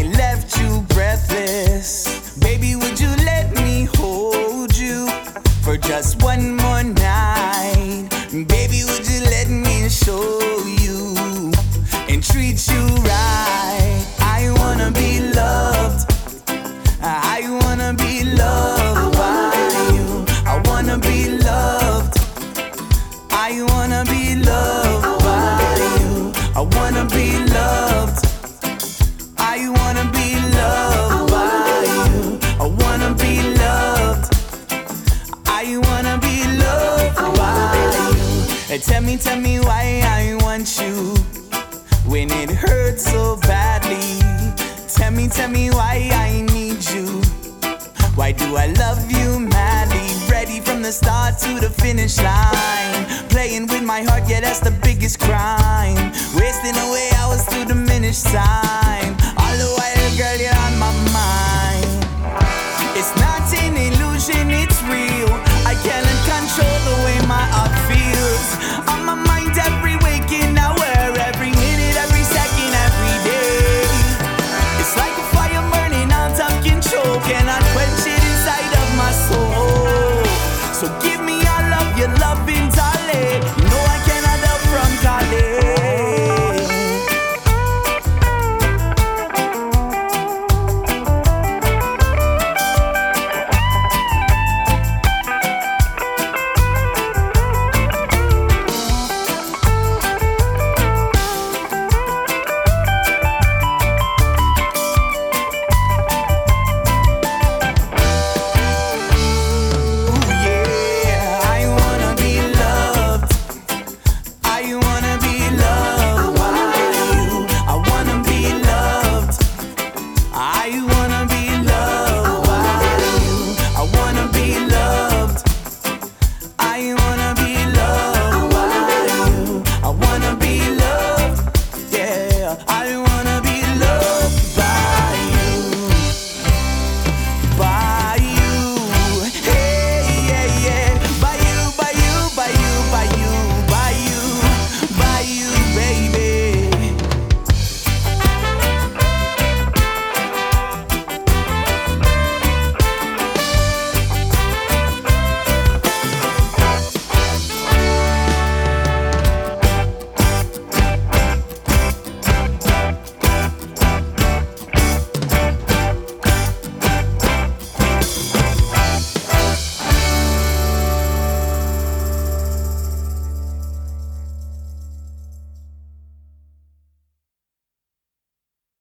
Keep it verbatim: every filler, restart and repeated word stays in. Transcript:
I left you breathless. Baby, would you let me hold you for just one more night? Baby, would you let me show you and treat you right? I wanna be loved. I wanna be loved by you. I wanna be loved. I wanna be loved by you. I wanna be loved. I wanna be loved by you. I wanna be loved. I wanna be loved by you. Tell me, tell me why I want you when it hurts so badly. Tell me, tell me why I need you. Why do I love you madly? Ready from the start to the finish line. Playing with my heart, yeah, that's the biggest crime. Wasting away hours to diminish time. All the while